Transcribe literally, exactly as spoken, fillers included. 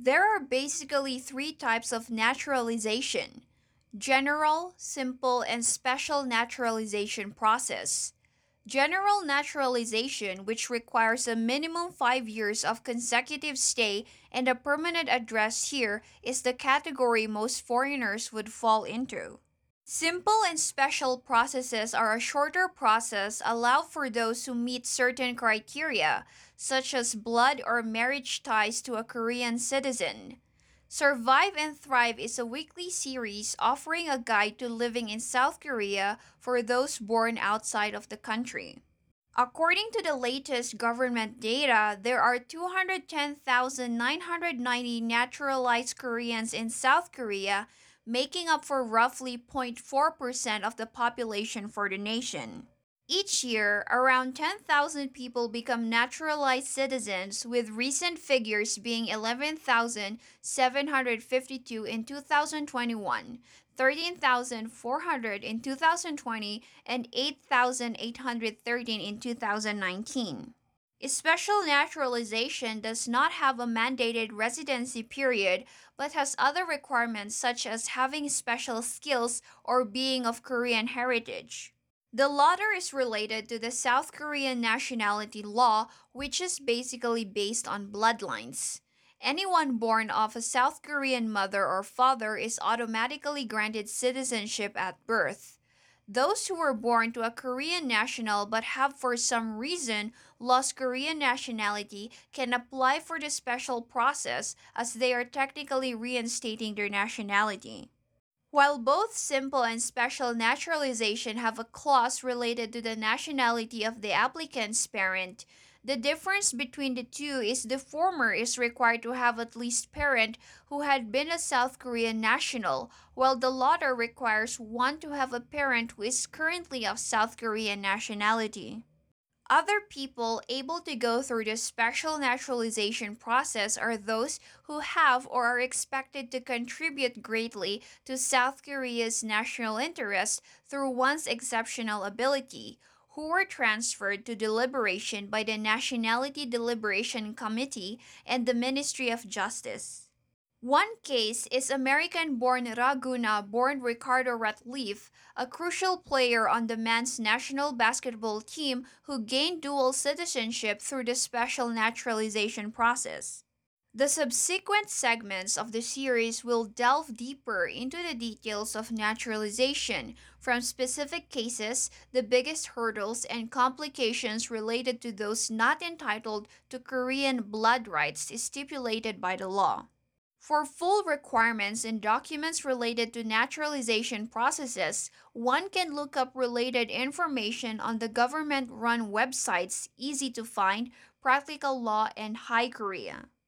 There are basically three types of naturalization: general, simple, and special naturalization process. General naturalization, which requires a minimum five years of consecutive stay and a permanent address here, is the category most foreigners would fall into. Simple and special processes are a shorter process allowed for those who meet certain criteria, such as blood or marriage ties to a Korean citizen. Survive and Thrive is a weekly series offering a guide to living in South Korea for those born outside of the country. According to the latest government data, there are two hundred ten thousand nine hundred ninety naturalized Koreans in South Korea, making up for roughly zero point four percent of the population for the nation. Each year, around ten thousand people become naturalized citizens, with recent figures being eleven thousand seven hundred fifty-two in two thousand twenty-one, thirteen thousand four hundred in two thousand twenty, and eight thousand eight hundred thirteen in two thousand nineteen. Special naturalization does not have a mandated residency period but has other requirements such as having special skills or being of Korean heritage. The latter is related to the South Korean nationality law, which is basically based on bloodlines. Anyone born of a South Korean mother or father is automatically granted citizenship at birth. Those who were born to a Korean national but have for some reason lost Korean nationality can apply for the special process as they are technically reinstating their nationality. While both simple and special naturalization have a clause related to the nationality of the applicant's parent, the difference between the two is the former is required to have at least parent who had been a South Korean national, while the latter requires one to have a parent who is currently of South Korean nationality. Other people able to go through the special naturalization process are those who have or are expected to contribute greatly to South Korea's national interest through one's exceptional ability, who were transferred to deliberation by the Nationality Deliberation Committee and the Ministry of Justice. One case is American-born Raguna born Ricardo Ratliff, a crucial player on the men's national basketball team who gained dual citizenship through the special naturalization process. The subsequent segments of the series will delve deeper into the details of naturalization, from specific cases, the biggest hurdles and complications related to those not entitled to Korean blood rights stipulated by the law. For full requirements and documents related to naturalization processes, one can look up related information on the government run websites Easy to Find, Practical Law, and Hi Korea.